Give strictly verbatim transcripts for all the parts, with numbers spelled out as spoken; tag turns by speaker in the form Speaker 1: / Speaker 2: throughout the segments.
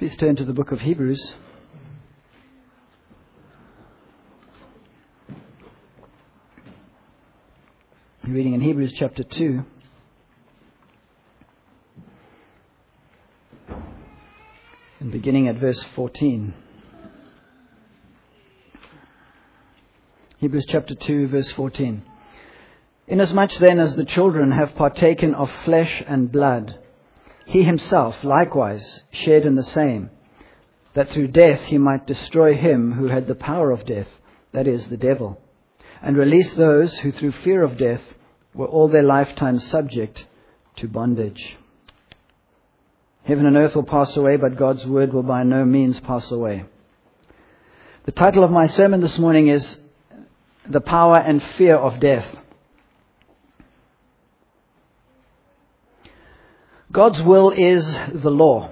Speaker 1: Please turn to the book of Hebrews. I'm reading in Hebrews chapter two. And beginning at verse fourteen. Hebrews chapter two, verse fourteen. Inasmuch then as the children have partaken of flesh and blood, he himself likewise shared in the same, that through death he might destroy him who had the power of death, that is, the devil, and release those who through fear of death were all their lifetime subject to bondage. Heaven and earth will pass away, but God's word will by no means pass away. The title of my sermon this morning is The Power and Fear of Death. God's will is the law.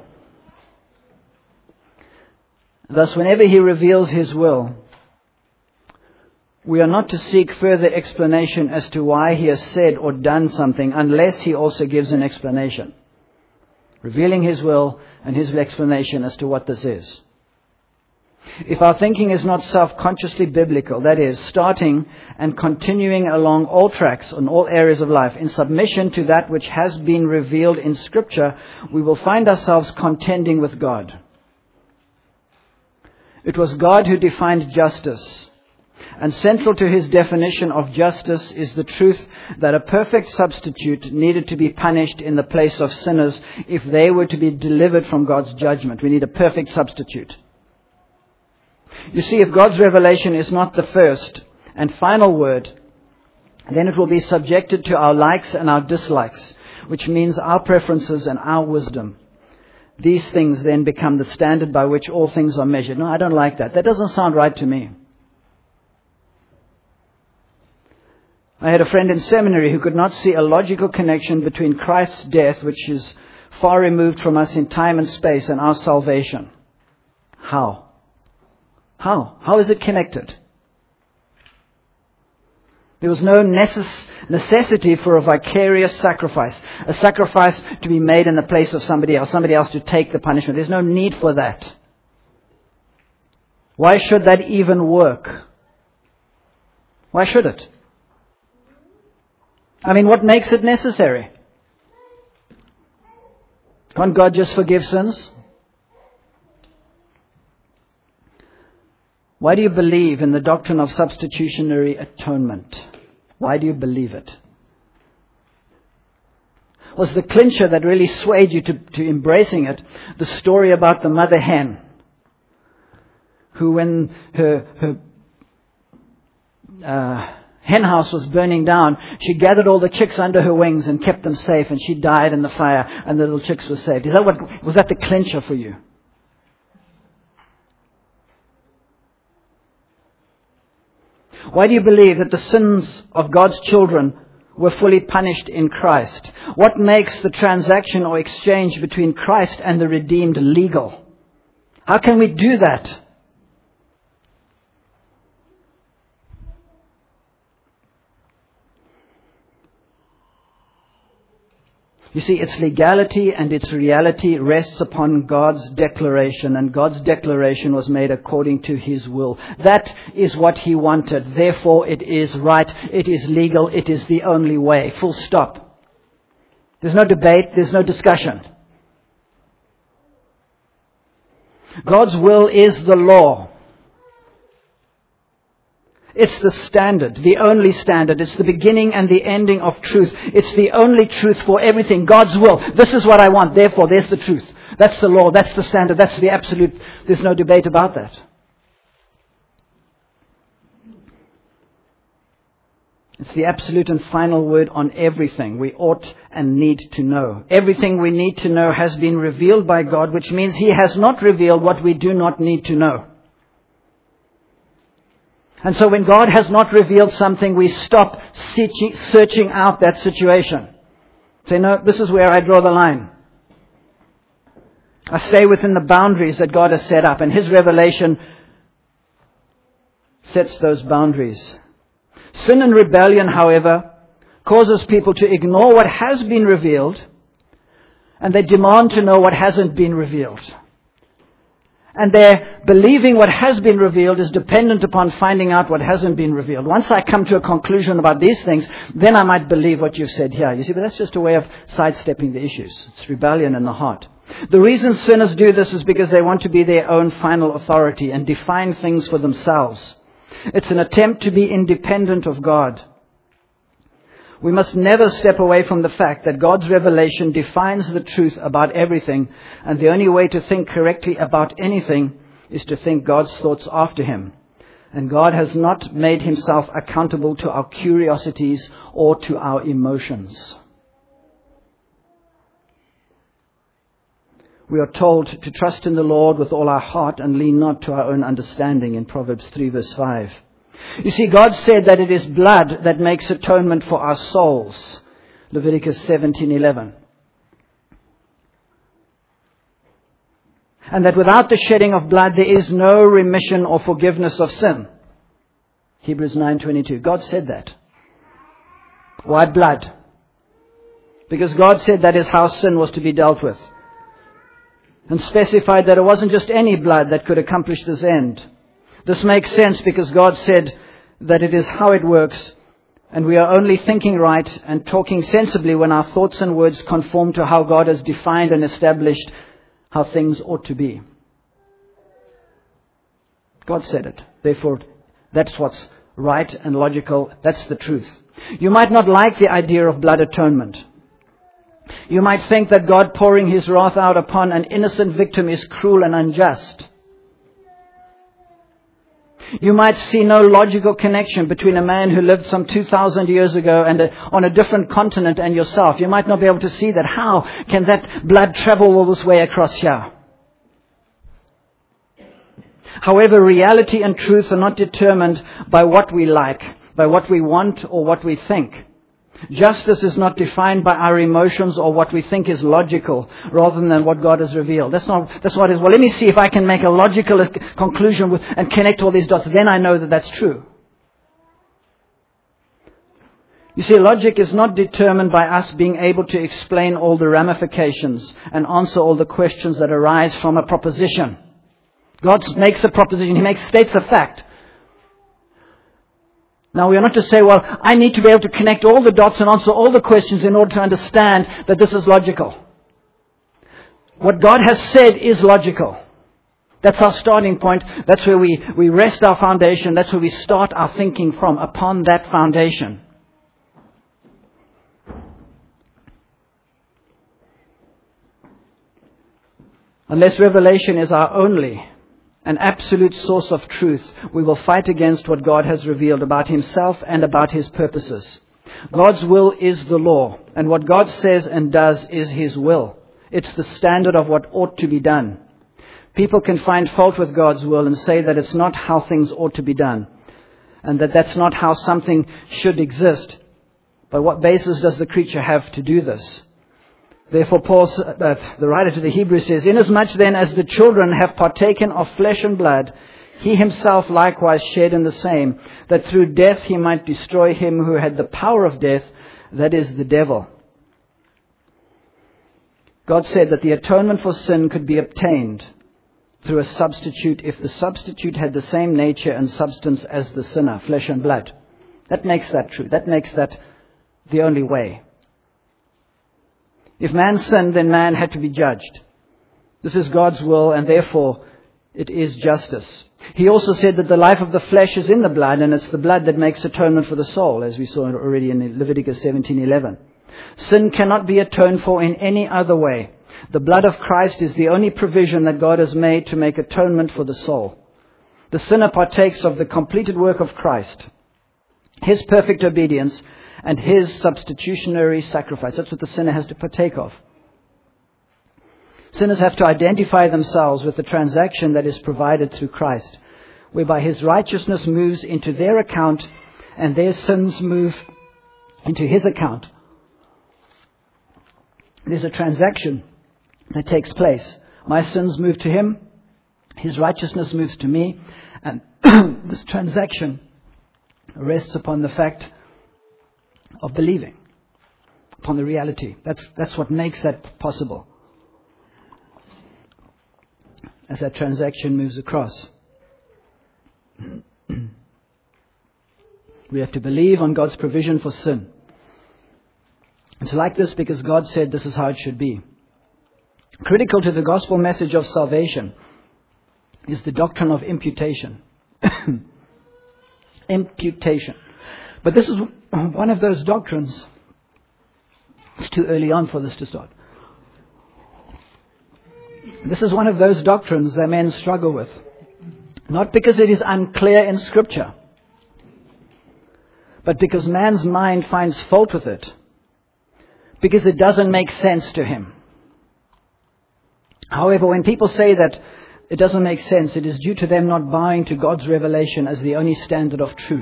Speaker 1: Thus, whenever he reveals his will, we are not to seek further explanation as to why he has said or done something unless he also gives an explanation, revealing his will and his explanation as to what this is. If our thinking is not self-consciously biblical, that is, starting and continuing along all tracks on all areas of life in submission to that which has been revealed in Scripture, we will find ourselves contending with God. It was God who defined justice, and central to his definition of justice is the truth that a perfect substitute needed to be punished in the place of sinners if they were to be delivered from God's judgment. We need a perfect substitute. You see, if God's revelation is not the first and final word, then it will be subjected to our likes and our dislikes, which means our preferences and our wisdom. These things then become the standard by which all things are measured. No, I don't like that. That doesn't sound right to me. I had a friend in seminary who could not see a logical connection between Christ's death, which is far removed from us in time and space, and our salvation. How? How? How is it connected? There was no necess- necessity for a vicarious sacrifice, a sacrifice to be made in the place of somebody else, somebody else to take the punishment. There's no need for that. Why should that even work? Why should it? I mean, what makes it necessary? Can't God just forgive sins? Why do you believe in the doctrine of substitutionary atonement? Why do you believe it? Was the clincher that really swayed you to, to embracing it the story about the mother hen who, when her, her uh, hen house was burning down, she gathered all the chicks under her wings and kept them safe, and she died in the fire and the little chicks were saved? Is that what, was that the clincher for you? Why do you believe that the sins of God's children were fully punished in Christ? What makes the transaction or exchange between Christ and the redeemed legal? How can we do that? You see, its legality and its reality rests upon God's declaration, and God's declaration was made according to his will. That is what he wanted. Therefore, it is right. It is legal. It is the only way. Full stop. There's no debate. There's no discussion. God's will is the law. It's the standard, the only standard. It's the beginning and the ending of truth. It's the only truth for everything. God's will. This is what I want. Therefore, there's the truth. That's the law. That's the standard. That's the absolute. There's no debate about that. It's the absolute and final word on everything we ought and need to know. Everything we need to know has been revealed by God, which means he has not revealed what we do not need to know. And so when God has not revealed something, we stop searching, searching out that situation. Say, no, this is where I draw the line. I stay within the boundaries that God has set up, and his revelation sets those boundaries. Sin and rebellion, however, causes people to ignore what has been revealed, and they demand to know what hasn't been revealed. And their believing what has been revealed is dependent upon finding out what hasn't been revealed. Once I come to a conclusion about these things, then I might believe what you've said here. You see, but that's just a way of sidestepping the issues. It's rebellion in the heart. The reason sinners do this is because they want to be their own final authority and define things for themselves. It's an attempt to be independent of God. We must never step away from the fact that God's revelation defines the truth about everything, and the only way to think correctly about anything is to think God's thoughts after Him. And God has not made Himself accountable to our curiosities or to our emotions. We are told to trust in the Lord with all our heart and lean not to our own understanding in Proverbs three verse five. You see, God said that it is blood that makes atonement for our souls. Leviticus seventeen eleven. And that without the shedding of blood there is no remission or forgiveness of sin. Hebrews nine twenty-two. God said that. Why blood? Because God said that is how sin was to be dealt with. And specified that it wasn't just any blood that could accomplish this end. This makes sense because God said that it is how it works, and we are only thinking right and talking sensibly when our thoughts and words conform to how God has defined and established how things ought to be. God said it. Therefore, that's what's right and logical. That's the truth. You might not like the idea of blood atonement. You might think that God pouring His wrath out upon an innocent victim is cruel and unjust. You might see no logical connection between a man who lived some two thousand years ago and a, on a different continent and yourself. You might not be able to see that. How can that blood travel all this way across here? However, reality and truth are not determined by what we like, by what we want or what we think. Justice is not defined by our emotions or what we think is logical, rather than what God has revealed. That's not, that's what it is. Well, let me see if I can make a logical conclusion with, and connect all these dots. Then I know that that's true. You see, logic is not determined by us being able to explain all the ramifications and answer all the questions that arise from a proposition. God makes a proposition. He makes states a fact. Now, we are not to say, well, I need to be able to connect all the dots and answer all the questions in order to understand that this is logical. What God has said is logical. That's our starting point. That's where we, we rest our foundation. That's where we start our thinking from, upon that foundation. Unless revelation is our only an absolute source of truth, we will fight against what God has revealed about Himself and about His purposes. God's will is the law, and what God says and does is His will. It's the standard of what ought to be done. People can find fault with God's will and say that it's not how things ought to be done, and that that's not how something should exist. But what basis does the creature have to do this? Therefore, Paul, uh, the writer to the Hebrews says, "Inasmuch then as the children have partaken of flesh and blood, He Himself likewise shared in the same, that through death He might destroy him who had the power of death, that is, the devil." God said that the atonement for sin could be obtained through a substitute if the substitute had the same nature and substance as the sinner, flesh and blood. That makes that true. That makes that the only way. If man sinned, then man had to be judged. This is God's will, and therefore it is justice. He also said that the life of the flesh is in the blood, and it's the blood that makes atonement for the soul, as we saw already in Leviticus seventeen eleven. Sin cannot be atoned for in any other way. The blood of Christ is the only provision that God has made to make atonement for the soul. The sinner partakes of the completed work of Christ, His perfect obedience, and His substitutionary sacrifice. That's what the sinner has to partake of. Sinners have to identify themselves with the transaction that is provided through Christ, whereby His righteousness moves into their account and their sins move into His account. There's a transaction that takes place. My sins move to Him, His righteousness moves to me, and this transaction rests upon the fact of believing, upon the reality. That's, that's what makes that possible. as that transaction moves across. We have to believe on God's provision for sin. It's like this because God said this is how it should be. Critical to the gospel message of salvation is the doctrine of imputation. Imputation. But this is one of those doctrines. It's too early on for this to start. This is one of those doctrines that men struggle with. Not because it is unclear in Scripture, but because man's mind finds fault with it. Because it doesn't make sense to him. However, when people say that it doesn't make sense, it is due to them not bowing to God's revelation as the only standard of truth.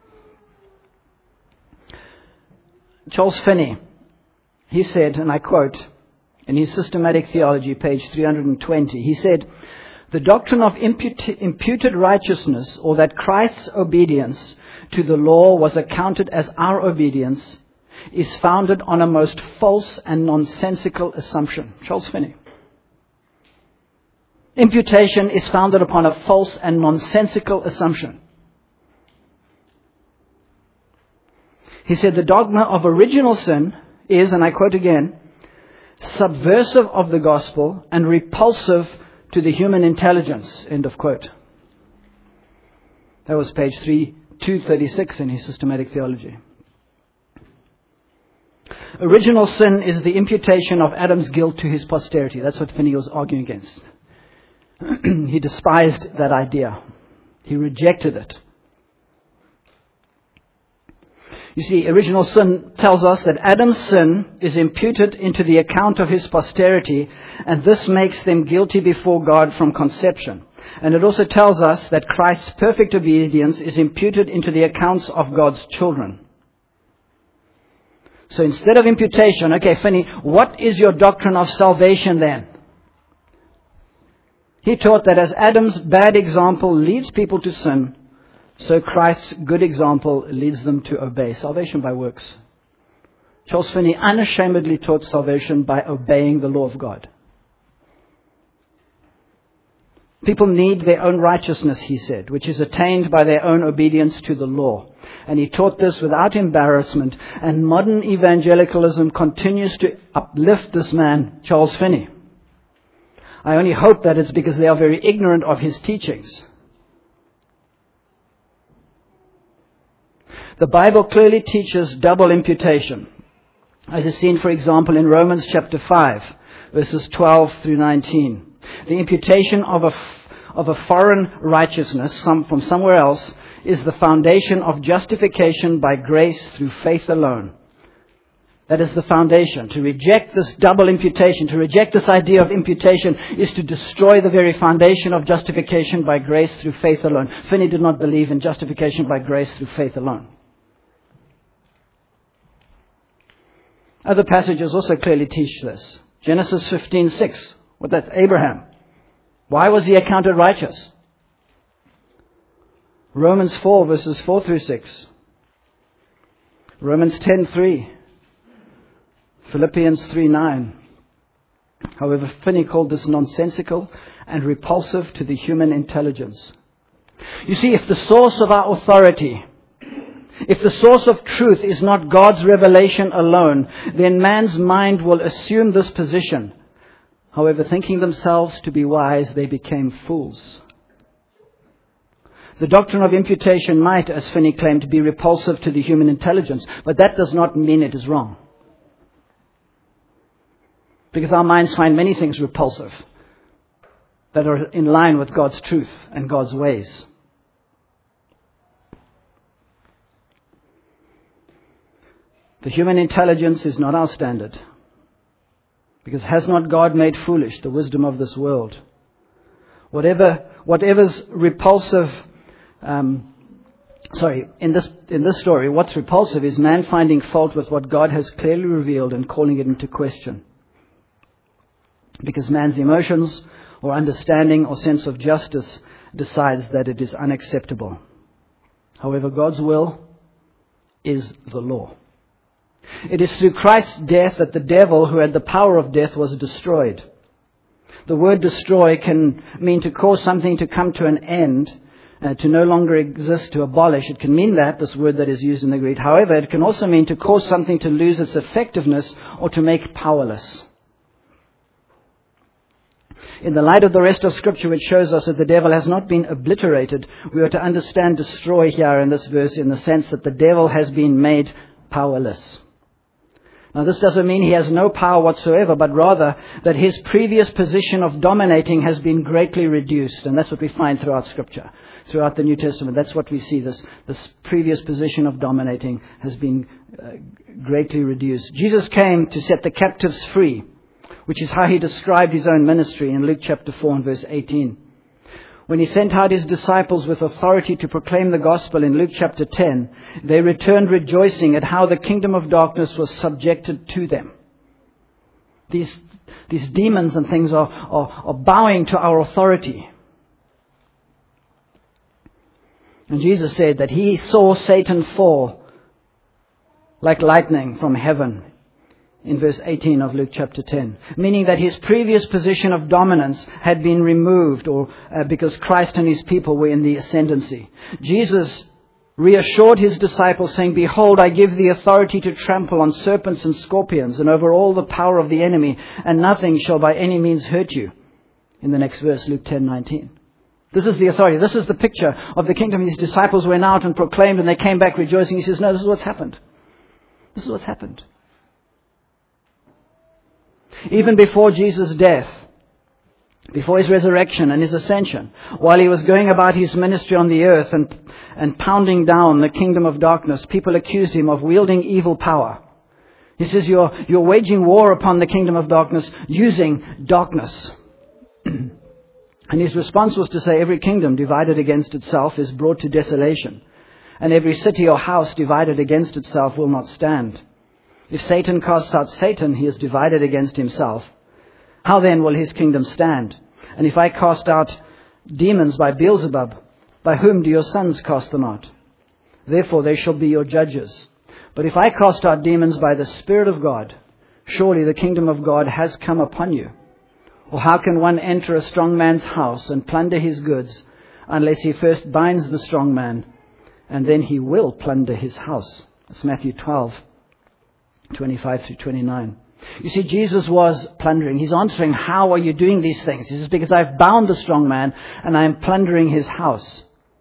Speaker 1: Charles Finney, he said, and I quote, in his Systematic Theology, page three hundred twenty, he said, "The doctrine of imput- imputed righteousness, or that Christ's obedience to the law was accounted as our obedience, is founded on a most false and nonsensical assumption." Charles Finney. Imputation is founded upon a false and nonsensical assumption. He said the dogma of original sin is, and I quote again, subversive of the gospel and repulsive to the human intelligence. End of quote. That was page two thirty-six in his Systematic Theology. Original sin is the imputation of Adam's guilt to his posterity. That's what Finney was arguing against. He despised that idea. He rejected it. You see, original sin tells us that Adam's sin is imputed into the account of his posterity, and this makes them guilty before God from conception. And it also tells us that Christ's perfect obedience is imputed into the accounts of God's children. So instead of imputation, okay, Finney, what is your doctrine of salvation then? He taught that as Adam's bad example leads people to sin, so Christ's good example leads them to obey. Salvation by works. Charles Finney unashamedly taught salvation by obeying the law of God. People need their own righteousness, he said, which is attained by their own obedience to the law. And he taught this without embarrassment, and modern evangelicalism continues to uplift this man, Charles Finney. I only hope that it's because they are very ignorant of his teachings. The Bible clearly teaches double imputation, as is seen, for example, in Romans chapter five, verses twelve through nineteen. The imputation of a, of a foreign righteousness some, from somewhere else is the foundation of justification by grace through faith alone. That is the foundation. To reject this double imputation, to reject this idea of imputation, is to destroy the very foundation of justification by grace through faith alone. Finney did not believe in justification by grace through faith alone. Other passages also clearly teach this. Genesis fifteen six. What that's Abraham. Why was he accounted righteous? Romans four verses four through six. Romans ten three. Philippians three nine. However, Finney called this nonsensical and repulsive to the human intelligence. You see, if the source of our authority, if the source of truth is not God's revelation alone, then man's mind will assume this position. However, thinking themselves to be wise, they became fools. The doctrine of imputation might, as Finney claimed, be repulsive to the human intelligence, but that does not mean it is wrong. Because our minds find many things repulsive that are in line with God's truth and God's ways. The human intelligence is not our standard. Because has not God made foolish the wisdom of this world? Whatever, whatever's repulsive, um, sorry, in this, in this story, what's repulsive is man finding fault with what God has clearly revealed and calling it into question. Because man's emotions or understanding or sense of justice decides that it is unacceptable. However, God's will is the law. It is through Christ's death that the devil, who had the power of death, was destroyed. The word destroy can mean to cause something to come to an end, uh, to no longer exist, to abolish. It can mean that, this word that is used in the Greek. However, it can also mean to cause something to lose its effectiveness or to make powerless. In the light of the rest of Scripture, which shows us that the devil has not been obliterated, we are to understand destroy here in this verse in the sense that the devil has been made powerless. Now, this doesn't mean he has no power whatsoever, but rather that his previous position of dominating has been greatly reduced. And that's what we find throughout Scripture, throughout the New Testament. That's what we see. This, this previous position of dominating has been uh, greatly reduced. Jesus came to set the captives free, which is how he described his own ministry in Luke chapter four and verse eighteen. When he sent out his disciples with authority to proclaim the gospel in Luke chapter ten, they returned rejoicing at how the kingdom of darkness was subjected to them. These, these demons and things are, are, are bowing to our authority. And Jesus said that he saw Satan fall like lightning from heaven in verse eighteen of Luke chapter ten, meaning that his previous position of dominance had been removed, or uh, because Christ and his people were in the ascendancy. Jesus reassured his disciples, saying, "Behold, I give the authority to trample on serpents and scorpions and over all the power of the enemy, and nothing shall by any means hurt you." In the next verse, Luke ten nineteen. This is the authority. This is the picture of the kingdom. His disciples went out and proclaimed, and they came back rejoicing. He says, no, this is what's happened. This is what's happened. Even before Jesus' death, before his resurrection and his ascension, while he was going about his ministry on the earth and, and pounding down the kingdom of darkness, people accused him of wielding evil power. He says, you're, you're waging war upon the kingdom of darkness using darkness. And his response was to say, every kingdom divided against itself is brought to desolation, and every city or house divided against itself will not stand. If Satan casts out Satan, he is divided against himself. How then will his kingdom stand? And if I cast out demons by Beelzebub, by whom do your sons cast them out? Therefore they shall be your judges. But if I cast out demons by the Spirit of God, surely the kingdom of God has come upon you. Or how can one enter a strong man's house and plunder his goods, unless he first binds the strong man, and then he will plunder his house? That's Matthew twelve. twenty-five through twenty-nine. You see, Jesus was plundering. He's answering, how are you doing these things? He says, because I've bound the strong man and I am plundering his house.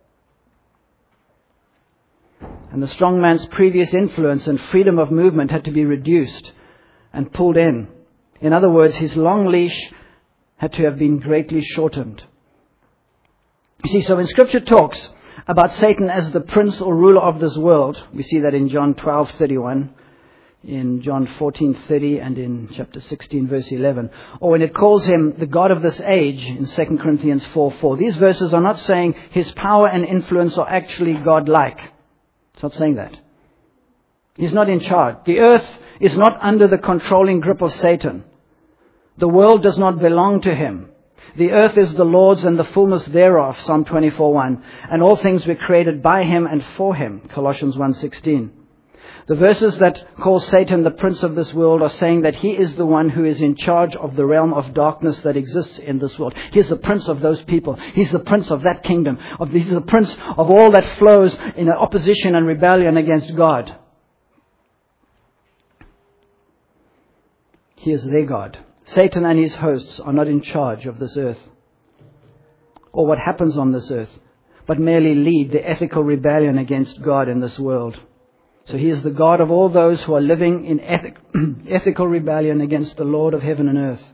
Speaker 1: And the strong man's previous influence and freedom of movement had to be reduced and pulled in. In other words, his long leash had to have been greatly shortened. You see, so when Scripture talks about Satan as the prince or ruler of this world, we see that in John twelve thirty-one, in John fourteen thirty, and in chapter sixteen verse eleven. Or when it calls him the God of this age in Second Corinthians four four. These verses are not saying his power and influence are actually God-like. It's not saying that. He's not in charge. The earth is not under the controlling grip of Satan. The world does not belong to him. The earth is the Lord's and the fullness thereof, Psalm twenty-four one. And all things were created by him and for him, Colossians one sixteen. The verses that call Satan the prince of this world are saying that he is the one who is in charge of the realm of darkness that exists in this world. He's the prince of those people. He's the prince of that kingdom. Of He's the prince of all that flows in opposition and rebellion against God. He is their God. Satan and his hosts are not in charge of this earth or what happens on this earth, but merely lead the ethical rebellion against God in this world. So he is the God of all those who are living in ethic, ethical rebellion against the Lord of heaven and earth.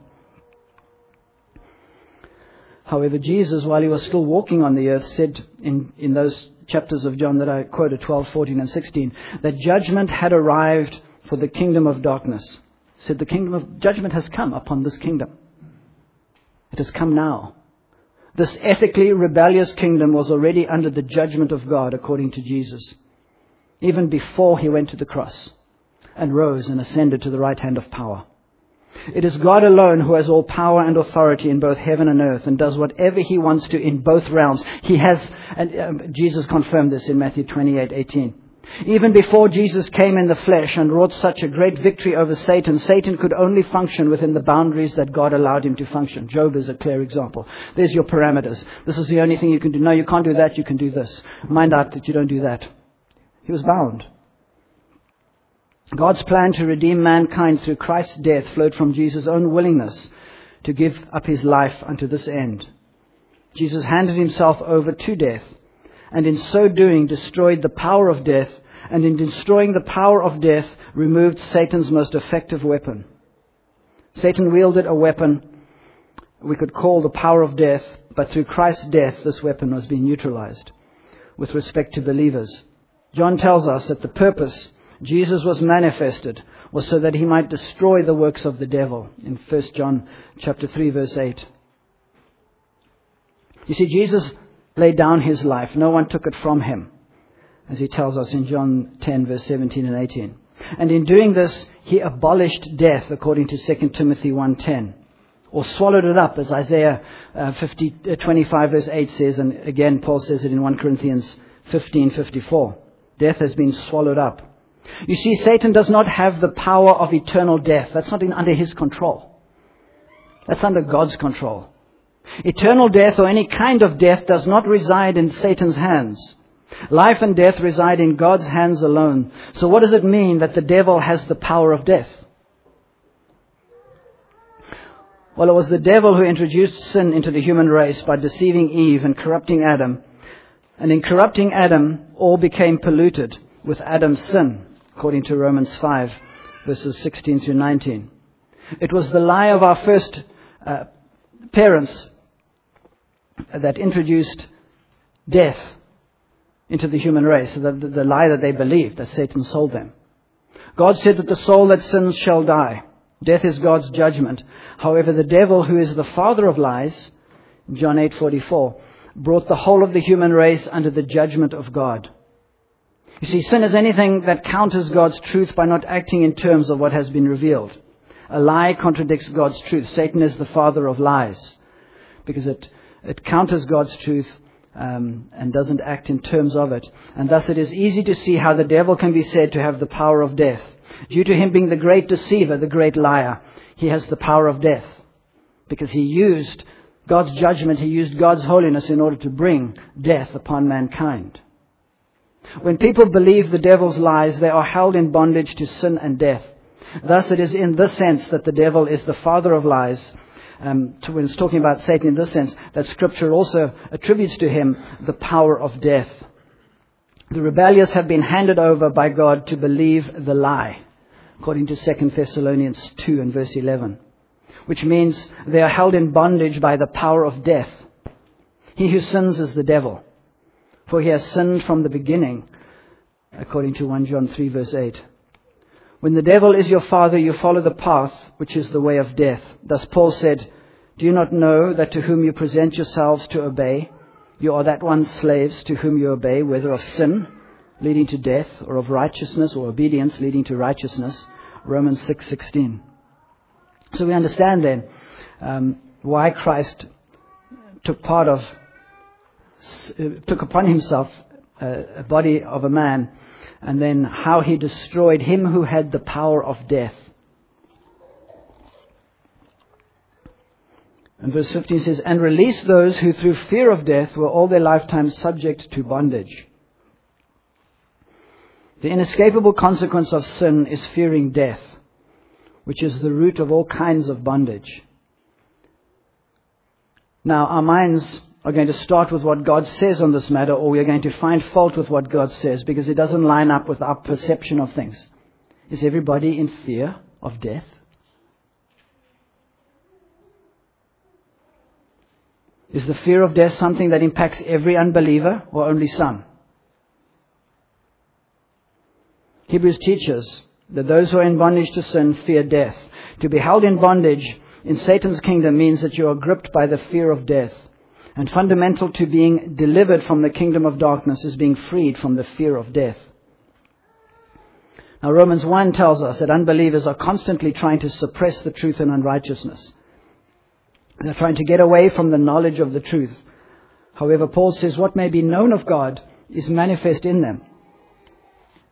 Speaker 1: However, Jesus, while he was still walking on the earth, said in, in those chapters of John that I quoted, twelve, fourteen, and sixteen, that judgment had arrived for the kingdom of darkness. He said the kingdom of judgment has come upon this kingdom. It has come now. This ethically rebellious kingdom was already under the judgment of God, according to Jesus, even before he went to the cross and rose and ascended to the right hand of power. It is God alone who has all power and authority in both heaven and earth and does whatever he wants to in both realms. He has, and um, Jesus confirmed this in Matthew twenty-eight eighteen. Even before Jesus came in the flesh and wrought such a great victory over Satan, Satan could only function within the boundaries that God allowed him to function. Job is a clear example. There's your parameters. This is the only thing you can do. No, you can't do that, you can do this. Mind out that you don't do that. He was bound. God's plan to redeem mankind through Christ's death flowed from Jesus' own willingness to give up his life unto this end. Jesus handed himself over to death, and in so doing destroyed the power of death, and in destroying the power of death removed Satan's most effective weapon. Satan wielded a weapon we could call the power of death, but through Christ's death this weapon was being neutralized with respect to believers. John tells us that the purpose Jesus was manifested was so that he might destroy the works of the devil in First John chapter three verse eight. You see, Jesus laid down his life. No one took it from him, as he tells us in John ten verse seventeen and eighteen. And in doing this, he abolished death according to Second Timothy one ten, or swallowed it up, as Isaiah uh, fifty, uh, twenty-five verse eight says, and again Paul says it in First Corinthians fifteen fifty-four. Death has been swallowed up. You see, Satan does not have the power of eternal death. That's not in, under his control. That's under God's control. Eternal death or any kind of death does not reside in Satan's hands. Life and death reside in God's hands alone. So what does it mean that the devil has the power of death? Well, it was the devil who introduced sin into the human race by deceiving Eve and corrupting Adam. And in corrupting Adam, all became polluted with Adam's sin, according to Romans five, verses sixteen through nineteen. It was the lie of our first uh, parents that introduced death into the human race, the, the, the lie that they believed, that Satan sold them. God said that the soul that sins shall die. Death is God's judgment. However, the devil, who is the father of lies, John eight forty-four, brought the whole of the human race under the judgment of God. You see, sin is anything that counters God's truth by not acting in terms of what has been revealed. A lie contradicts God's truth. Satan is the father of lies because it, it counters God's truth um, and doesn't act in terms of it. And thus it is easy to see how the devil can be said to have the power of death. Due to him being the great deceiver, the great liar, he has the power of death because he used God's judgment, he used God's holiness in order to bring death upon mankind. When people believe the devil's lies, they are held in bondage to sin and death. Thus, it is in this sense that the devil is the father of lies. Um, to, when it's talking about Satan in this sense, that Scripture also attributes to him the power of death. The rebellious have been handed over by God to believe the lie, according to Second Thessalonians two and verse eleven, which means they are held in bondage by the power of death. He who sins is the devil, for he has sinned from the beginning, according to First John three verse eight. When the devil is your father, you follow the path, which is the way of death. Thus Paul said, do you not know that to whom you present yourselves to obey, you are that one's slaves to whom you obey, whether of sin, leading to death, or of righteousness, or obedience, leading to righteousness? Romans six sixteen. So we understand then um, why Christ took part of, uh, took upon himself uh, a body of a man, and then how he destroyed him who had the power of death. And verse fifteen says, and release those who through fear of death were all their lifetime subject to bondage. The inescapable consequence of sin is fearing death, which is the root of all kinds of bondage. Now, our minds are going to start with what God says on this matter, or we are going to find fault with what God says because it doesn't line up with our perception of things. Is everybody in fear of death? Is the fear of death something that impacts every unbeliever or only some? Hebrews teaches that those who are in bondage to sin fear death. To be held in bondage in Satan's kingdom means that you are gripped by the fear of death. And fundamental to being delivered from the kingdom of darkness is being freed from the fear of death. Now Romans one tells us that unbelievers are constantly trying to suppress the truth in unrighteousness. They're trying to get away from the knowledge of the truth. However, Paul says what may be known of God is manifest in them.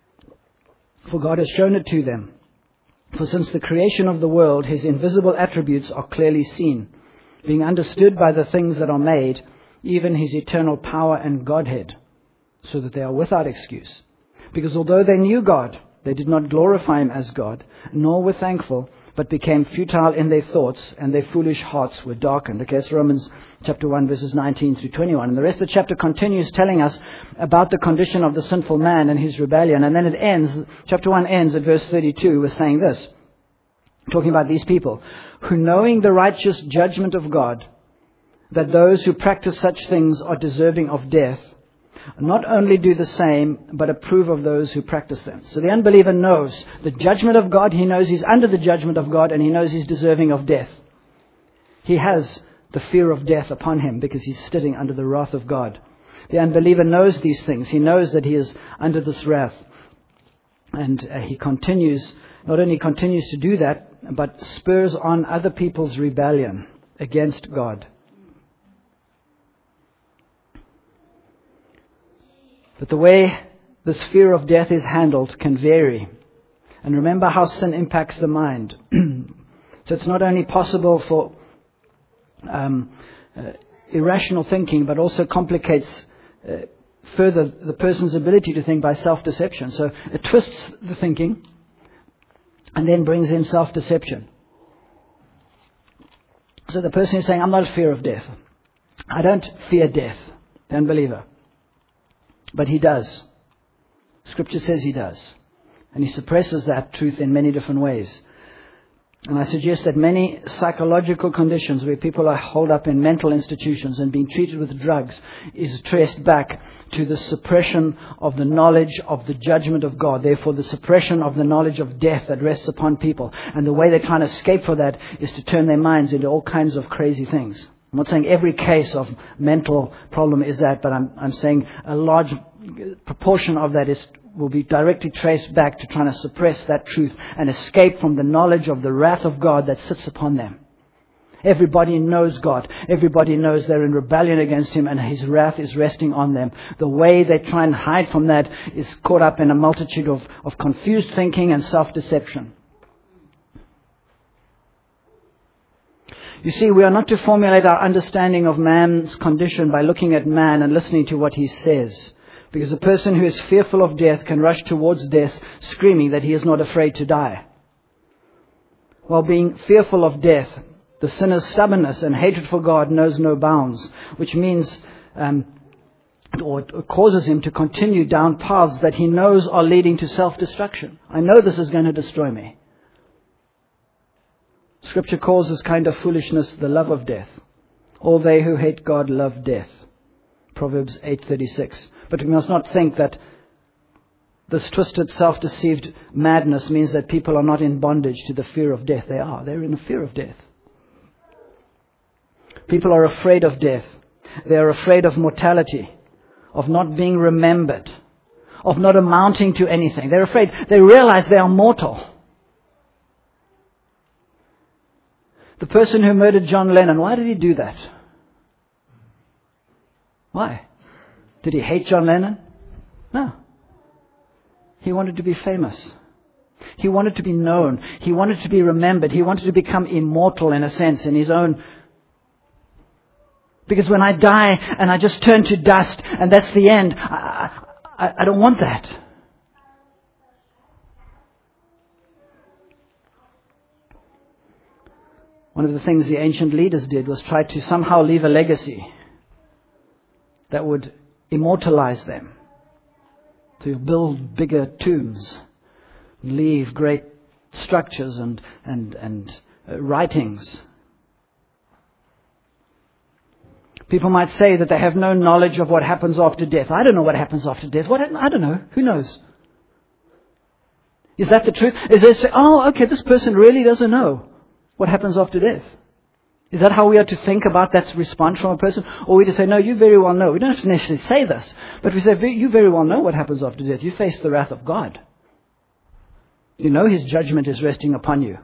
Speaker 1: For God has shown it to them. For since the creation of the world, his invisible attributes are clearly seen, being understood by the things that are made, even his eternal power and Godhead, so that they are without excuse. Because although they knew God, they did not glorify him as God, nor were thankful, but became futile in their thoughts, and their foolish hearts were darkened. Okay, that's Romans chapter one, verses nineteen through twenty-one. And the rest of the chapter continues telling us about the condition of the sinful man and his rebellion. And then it ends, chapter one ends at verse thirty-two with saying this, talking about these people, who knowing the righteous judgment of God, that those who practice such things are deserving of death, not only do the same, but approve of those who practice them. So the unbeliever knows the judgment of God. He knows he's under the judgment of God, and he knows he's deserving of death. He has the fear of death upon him because he's sitting under the wrath of God. The unbeliever knows these things. He knows that he is under this wrath. And uh, he continues, not only continues to do that, but spurs on other people's rebellion against God. But the way this fear of death is handled can vary. And remember how sin impacts the mind. So it's not only possible for um, uh, irrational thinking, but also complicates uh, further the person's ability to think by self-deception. So it twists the thinking and then brings in self-deception. So the person is saying, I'm not a fear of death. I don't fear death, the unbeliever. But he does. Scripture says he does. And he suppresses that truth in many different ways. And I suggest that many psychological conditions where people are holed up in mental institutions and being treated with drugs is traced back to the suppression of the knowledge of the judgment of God. Therefore, the suppression of the knowledge of death that rests upon people. And the way they try and escape for that is to turn their minds into all kinds of crazy things. I'm not saying every case of mental problem is that, but I'm, I'm saying a large proportion of that is will be directly traced back to trying to suppress that truth and escape from the knowledge of the wrath of God that sits upon them. Everybody knows God. Everybody knows they're in rebellion against him and his wrath is resting on them. The way they try and hide from that is caught up in a multitude of, of confused thinking and self-deception. You see, we are not to formulate our understanding of man's condition by looking at man and listening to what he says. Because a person who is fearful of death can rush towards death screaming that he is not afraid to die. While being fearful of death, the sinner's stubbornness and hatred for God knows no bounds, which means, um, or it causes him to continue down paths that he knows are leading to self-destruction. I know this is going to destroy me. Scripture calls this kind of foolishness the love of death. All they who hate God love death. Proverbs eight thirty-six. But we must not think that this twisted, self-deceived madness means that people are not in bondage to the fear of death. They are. They're in the fear of death. People are afraid of death. They are afraid of mortality, of not being remembered, of not amounting to anything. They're afraid. They realize they are mortal. The person who murdered John Lennon, why did he do that? Why? Did he hate John Lennon? No. He wanted to be famous. He wanted to be known. He wanted to be remembered. He wanted to become immortal in a sense, in his own. Because when I die and I just turn to dust and that's the end, I, I, I don't want that. One of the things the ancient leaders did was try to somehow leave a legacy that would immortalize them, to build bigger tombs, leave great structures and and and uh, writings. People might say that they have no knowledge of what happens after death. I don't know what happens after death. What I don't know. Who knows? Is that the truth? Is they say, oh, okay, this person really doesn't know what happens after death? Is that how we are to think about that response from a person? Or we just say, no, you very well know. We don't have to necessarily say this, but we say, you very well know what happens after death. You face the wrath of God. You know his judgment is resting upon you.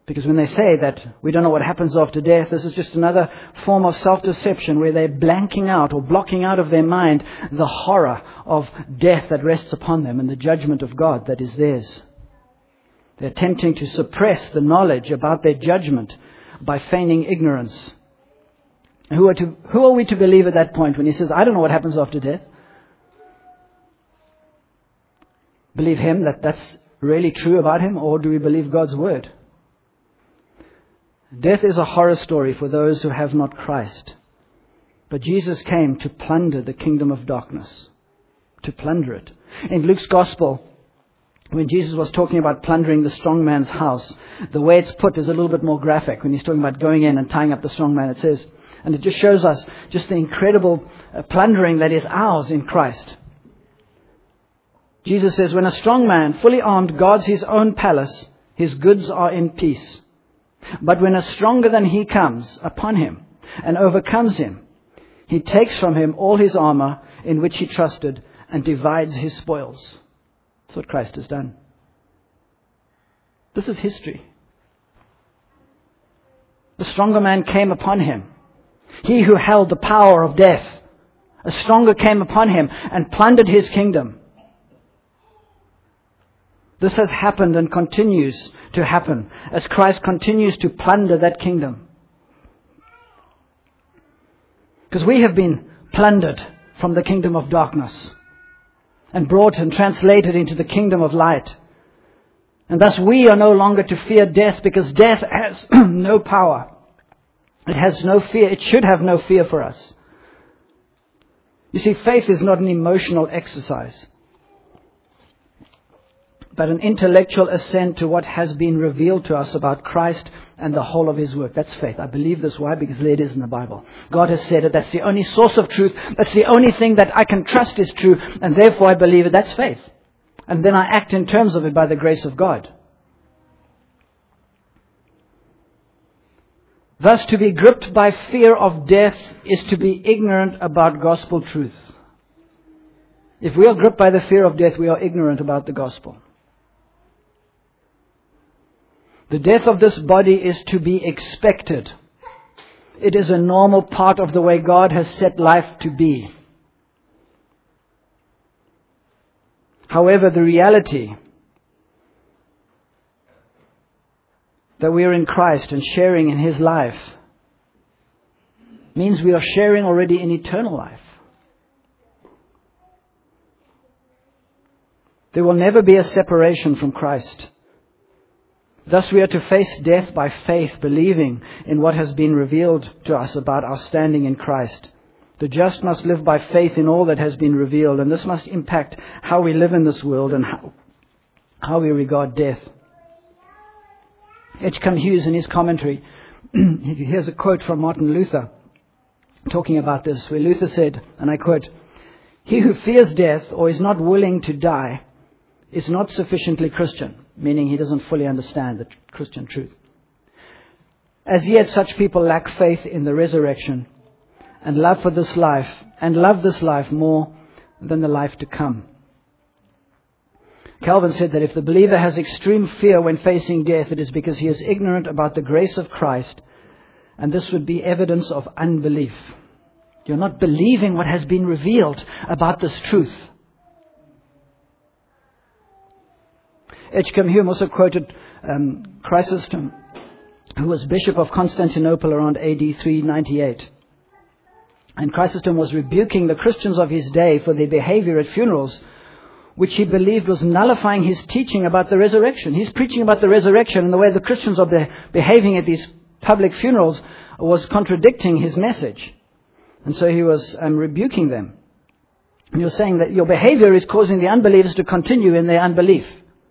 Speaker 1: Because when they say that we don't know what happens after death, this is just another form of self-deception where they're blanking out or blocking out of their mind the horror of death that rests upon them and the judgment of God that is theirs. They're attempting to suppress the knowledge about their judgment by feigning ignorance. Who are, to, who are we to believe at that point when he says, I don't know what happens after death? Believe him that that's really true about him, or do we believe God's word? Death is a horror story for those who have not Christ. But Jesus came to plunder the kingdom of darkness. To plunder it. In Luke's Gospel, when Jesus was talking about plundering the strong man's house, the way it's put is a little bit more graphic. When he's talking about going in and tying up the strong man, it says, and it just shows us just the incredible plundering that is ours in Christ. Jesus says, when a strong man, fully armed, guards his own palace, his goods are in peace. But when a stronger than he comes upon him and overcomes him, he takes from him all his armor in which he trusted and divides his spoils. That's what Christ has done. This is history. The stronger man came upon him. He who held the power of death, a stronger came upon him and plundered his kingdom. This has happened and continues to happen as Christ continues to plunder that kingdom. Because we have been plundered from the kingdom of darkness and brought and translated into the kingdom of light. And thus we are no longer to fear death, because death has no power. It has no fear. It should have no fear for us. You see, faith is not an emotional exercise, but an intellectual assent to what has been revealed to us about Christ and the whole of his work. That's faith. I believe this. Why? Because there it is in the Bible. God has said it. That's the only source of truth. That's the only thing that I can trust is true. And therefore I believe it. That's faith. And then I act in terms of it by the grace of God. Thus, to be gripped by fear of death is to be ignorant about gospel truth. If we are gripped by the fear of death, we are ignorant about the gospel. The death of this body is to be expected. It is a normal part of the way God has set life to be. However, the reality that we are in Christ and sharing in his life means we are sharing already in eternal life. There will never be a separation from Christ. Thus we are to face death by faith, believing in what has been revealed to us about our standing in Christ. The just must live by faith in all that has been revealed, and this must impact how we live in this world and how, how we regard death. H. Cam Hughes, in his commentary, here's a quote from Martin Luther talking about this, where Luther said, and I quote, "He who fears death or is not willing to die is not sufficiently Christian," meaning he doesn't fully understand the Christian truth. "As yet such people lack faith in the resurrection and love for this life, and love this life more than the life to come." Calvin said that if the believer has extreme fear when facing death, it is because he is ignorant about the grace of Christ, and this would be evidence of unbelief. You're not believing what has been revealed about this truth. H. Cam Hughes also quoted um, Chrysostom, who was Bishop of Constantinople around A D three ninety-eight. And Chrysostom was rebuking the Christians of his day for their behavior at funerals, which he believed was nullifying his teaching about the resurrection. He's preaching about the resurrection, and the way the Christians are be- behaving at these public funerals was contradicting his message. And so he was um, rebuking them. And he was saying that your behavior is causing the unbelievers to continue in their unbelief.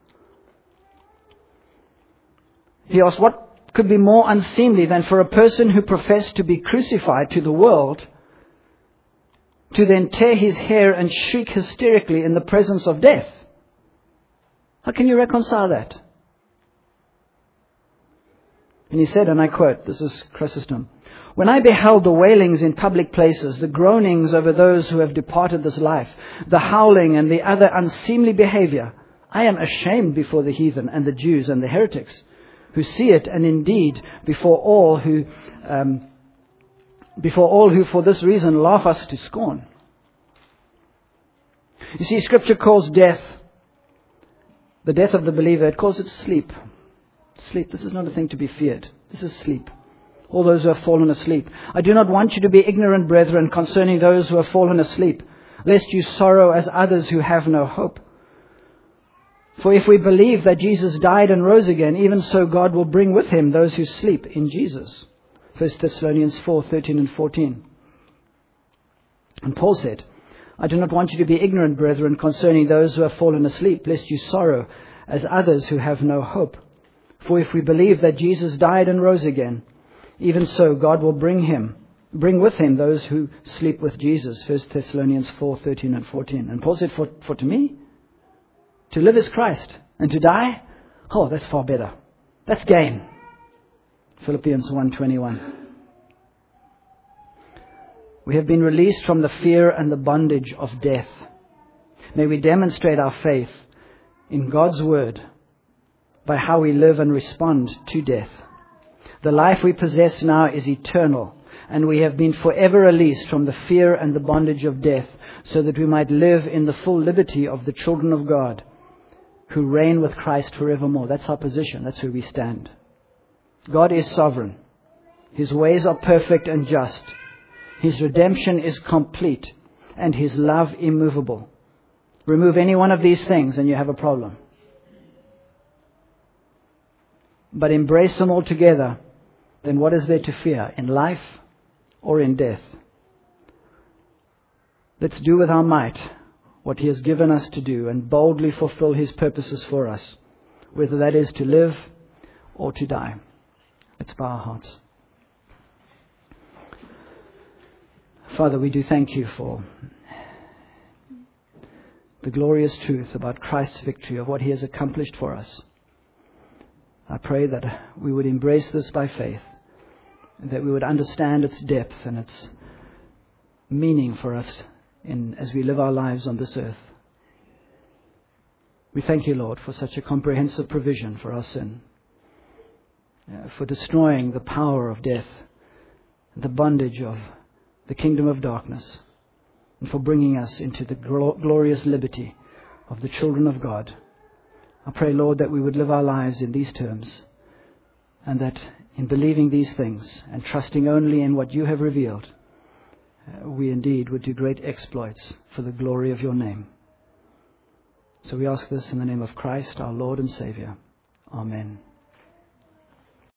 Speaker 1: He asked, what could be more unseemly than for a person who professed to be crucified to the world to then tear his hair and shriek hysterically in the presence of death? How can you reconcile that? And he said, and I quote, this is Chrysostom, "When I beheld the wailings in public places, the groanings over those who have departed this life, the howling and the other unseemly behavior, I am ashamed before the heathen and the Jews and the heretics, who see it, and indeed before all who, um, before all who for this reason laugh us to scorn. You see, Scripture calls death, the death of the believer, it calls it sleep. Sleep. This is not a thing to be feared. This is sleep. All those who have fallen asleep. I do not want you to be ignorant, brethren, concerning those who have fallen asleep, lest you sorrow as others who have no hope. For if we believe that Jesus died and rose again, even so God will bring with him those who sleep in Jesus. First Thessalonians four, thirteen and fourteen. And Paul said, I do not want you to be ignorant, brethren, concerning those who have fallen asleep, lest you sorrow as others who have no hope. For if we believe that Jesus died and rose again, even so God will bring him, bring with him those who sleep with Jesus. First Thessalonians four, thirteen and fourteen. And Paul said, for, for to me, to live is Christ, and to die, oh, that's far better. That's gain. Philippians one, twenty-one. We have been released from the fear and the bondage of death. May we demonstrate our faith in God's word by how we live and respond to death. The life we possess now is eternal, and we have been forever released from the fear and the bondage of death, so that we might live in the full liberty of the children of God, who reign with Christ forevermore. That's our position. That's where we stand. God is sovereign. His ways are perfect and just. His redemption is complete, and His love immovable. Remove any one of these things and you have a problem. But embrace them all together, then what is there to fear, in life or in death? Let's do with our might what He has given us to do and boldly fulfill His purposes for us, whether that is to live or to die. Let's bow our hearts. Father, we do thank You for the glorious truth about Christ's victory, of what He has accomplished for us. I pray that we would embrace this by faith, and that we would understand its depth and its meaning for us in as we live our lives on this earth. We thank You, Lord, for such a comprehensive provision for our sin, uh, for destroying the power of death, the bondage of the kingdom of darkness, and for bringing us into the gl- glorious liberty of the children of God. I pray, Lord, that we would live our lives in these terms, and that in believing these things and trusting only in what You have revealed, uh, we indeed would do great exploits for the glory of Your name. So we ask this in the name of Christ, our Lord and Savior. Amen.